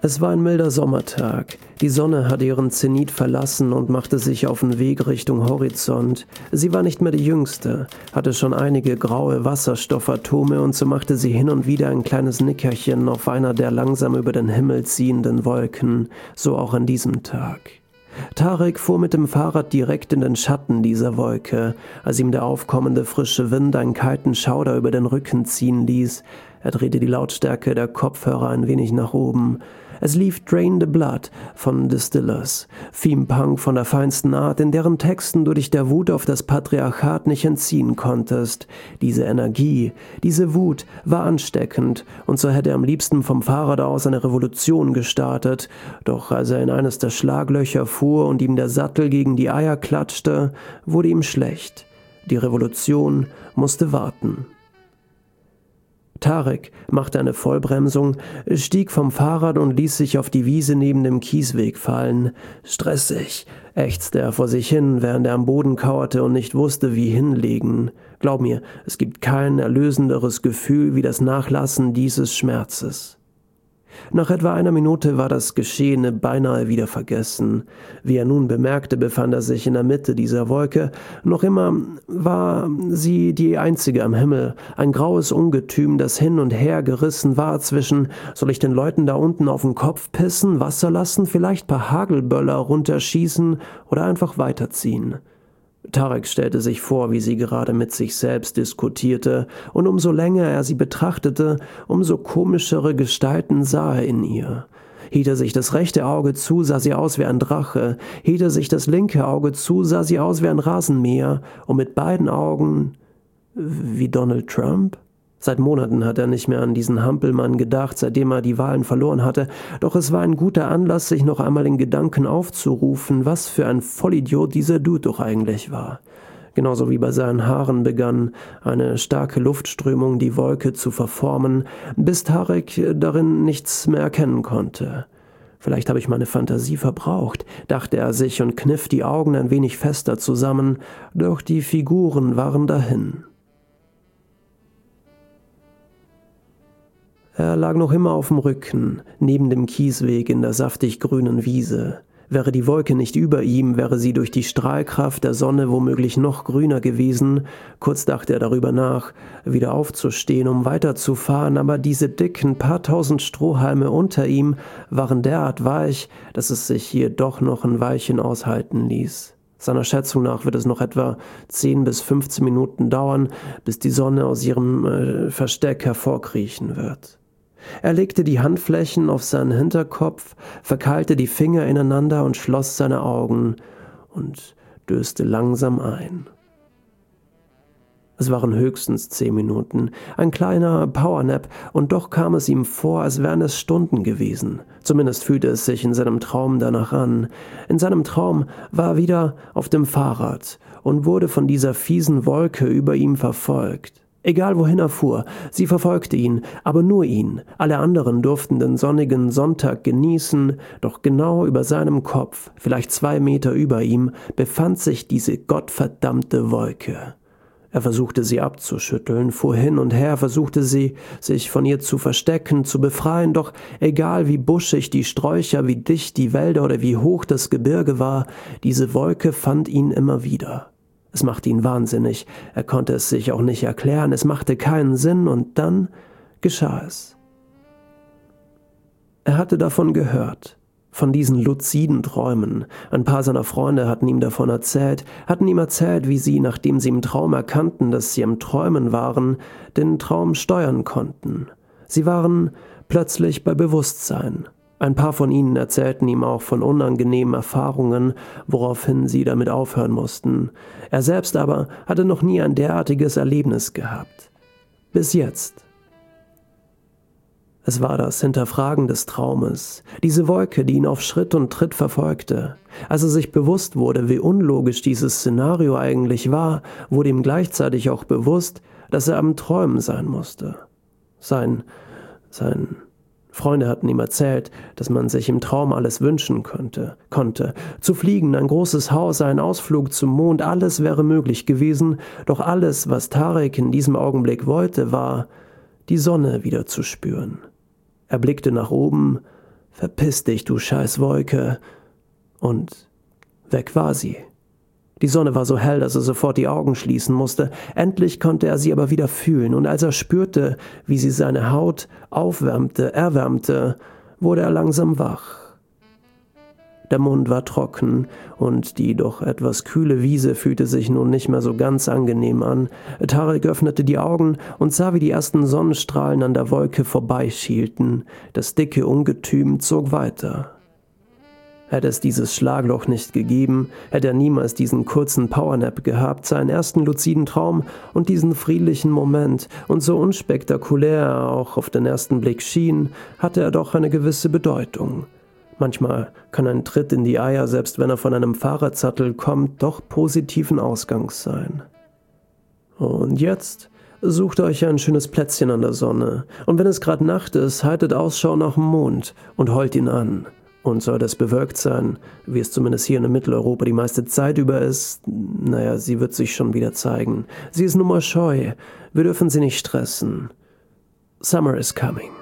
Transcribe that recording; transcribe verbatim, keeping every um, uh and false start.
Es war ein milder Sommertag. Die Sonne hatte ihren Zenit verlassen und machte sich auf den Weg Richtung Horizont. Sie war nicht mehr die Jüngste, hatte schon einige graue Wasserstoffatome und so machte sie hin und wieder ein kleines Nickerchen auf einer der langsam über den Himmel ziehenden Wolken, so auch an diesem Tag. Tarek fuhr mit dem Fahrrad direkt in den Schatten dieser Wolke, als ihm der aufkommende frische Wind einen kalten Schauder über den Rücken ziehen ließ. Er drehte die Lautstärke der Kopfhörer ein wenig nach oben. Es lief Drain the Blood von Distillers, Theme-Punk von der feinsten Art, in deren Texten du dich der Wut auf das Patriarchat nicht entziehen konntest. Diese Energie, diese Wut war ansteckend, und so hätte er am liebsten vom Fahrrad aus eine Revolution gestartet. Doch als er in eines der Schlaglöcher fuhr und ihm der Sattel gegen die Eier klatschte, wurde ihm schlecht. Die Revolution musste warten. Tarek machte eine Vollbremsung, stieg vom Fahrrad und ließ sich auf die Wiese neben dem Kiesweg fallen. Stressig, ächzte er vor sich hin, während er am Boden kauerte und nicht wusste, wie hinlegen. Glaub mir, es gibt kein erlösenderes Gefühl wie das Nachlassen dieses Schmerzes. Nach etwa einer Minute war das Geschehene beinahe wieder vergessen. Wie er nun bemerkte, befand er sich in der Mitte dieser Wolke. Noch immer war sie die einzige am Himmel, ein graues Ungetüm, das hin und her gerissen war zwischen: Soll ich den Leuten da unten auf den Kopf pissen, Wasser lassen, vielleicht paar Hagelböller runterschießen oder einfach weiterziehen? Tarek stellte sich vor, wie sie gerade mit sich selbst diskutierte, und umso länger er sie betrachtete, umso komischere Gestalten sah er in ihr. Hielt er sich das rechte Auge zu, sah sie aus wie ein Drache, hielt er sich das linke Auge zu, sah sie aus wie ein Rasenmäher, und mit beiden Augen wie Donald Trump? Seit Monaten hat er nicht mehr an diesen Hampelmann gedacht, seitdem er die Wahlen verloren hatte, doch es war ein guter Anlass, sich noch einmal in Gedanken aufzurufen, was für ein Vollidiot dieser Dude doch eigentlich war. Genauso wie bei seinen Haaren begann eine starke Luftströmung die Wolke zu verformen, bis Tarek darin nichts mehr erkennen konnte. Vielleicht habe ich meine Fantasie verbraucht, dachte er sich und kniff die Augen ein wenig fester zusammen, doch die Figuren waren dahin. Er lag noch immer auf dem Rücken, neben dem Kiesweg in der saftig grünen Wiese. Wäre die Wolke nicht über ihm, wäre sie durch die Strahlkraft der Sonne womöglich noch grüner gewesen. Kurz dachte er darüber nach, wieder aufzustehen, um weiterzufahren, aber diese dicken paar tausend Strohhalme unter ihm waren derart weich, dass es sich hier doch noch ein Weilchen aushalten ließ. Seiner Schätzung nach wird es noch etwa zehn bis fünfzehn Minuten dauern, bis die Sonne aus ihrem äh, Versteck hervorkriechen wird. Er legte die Handflächen auf seinen Hinterkopf, verkeilte die Finger ineinander und schloss seine Augen und döste langsam ein. Es waren höchstens zehn Minuten, ein kleiner Powernap, und doch kam es ihm vor, als wären es Stunden gewesen. Zumindest fühlte es sich in seinem Traum danach an. In seinem Traum war er wieder auf dem Fahrrad und wurde von dieser fiesen Wolke über ihm verfolgt. Egal wohin er fuhr, sie verfolgte ihn, aber nur ihn. Alle anderen durften den sonnigen Sonntag genießen, doch genau über seinem Kopf, vielleicht zwei Meter über ihm, befand sich diese gottverdammte Wolke. Er versuchte sie abzuschütteln, fuhr hin und her, versuchte sie, sich von ihr zu verstecken, zu befreien, doch egal wie buschig die Sträucher, wie dicht die Wälder oder wie hoch das Gebirge war, diese Wolke fand ihn immer wieder. Es machte ihn wahnsinnig, er konnte es sich auch nicht erklären, es machte keinen Sinn, und dann geschah es. Er hatte davon gehört, von diesen luziden Träumen. Ein paar seiner Freunde hatten ihm davon erzählt, hatten ihm erzählt, wie sie, nachdem sie im Traum erkannten, dass sie am Träumen waren, den Traum steuern konnten. Sie waren plötzlich bei Bewusstsein. Ein paar von ihnen erzählten ihm auch von unangenehmen Erfahrungen, woraufhin sie damit aufhören mussten. Er selbst aber hatte noch nie ein derartiges Erlebnis gehabt. Bis jetzt. Es war das Hinterfragen des Traumes, diese Wolke, die ihn auf Schritt und Tritt verfolgte. Als er sich bewusst wurde, wie unlogisch dieses Szenario eigentlich war, wurde ihm gleichzeitig auch bewusst, dass er am Träumen sein musste. Sein, sein... Freunde hatten ihm erzählt, dass man sich im Traum alles wünschen könnte, konnte. Zu fliegen, ein großes Haus, ein Ausflug zum Mond, alles wäre möglich gewesen, doch alles, was Tarek in diesem Augenblick wollte, war, die Sonne wieder zu spüren. Er blickte nach oben, »Verpiss dich, du scheiß Wolke!« Und weg war sie. Die Sonne war so hell, dass er sofort die Augen schließen musste. Endlich konnte er sie aber wieder fühlen, und als er spürte, wie sie seine Haut aufwärmte, erwärmte, wurde er langsam wach. Der Mund war trocken, und die doch etwas kühle Wiese fühlte sich nun nicht mehr so ganz angenehm an. Tarek öffnete die Augen und sah, wie die ersten Sonnenstrahlen an der Wolke vorbeischielten. Das dicke Ungetüm zog weiter. Hätte es dieses Schlagloch nicht gegeben, hätte er niemals diesen kurzen Powernap gehabt, seinen ersten luziden Traum und diesen friedlichen Moment, und so unspektakulär er auch auf den ersten Blick schien, hatte er doch eine gewisse Bedeutung. Manchmal kann ein Tritt in die Eier, selbst wenn er von einem Fahrradsattel kommt, doch positiven Ausgangs sein. Und jetzt sucht euch ein schönes Plätzchen an der Sonne, und wenn es gerade Nacht ist, haltet Ausschau nach dem Mond und heult ihn an. Und soll das bewölkt sein, wie es zumindest hier in Mitteleuropa die meiste Zeit über ist, naja, sie wird sich schon wieder zeigen. Sie ist nun mal scheu, wir dürfen sie nicht stressen. Summer is coming.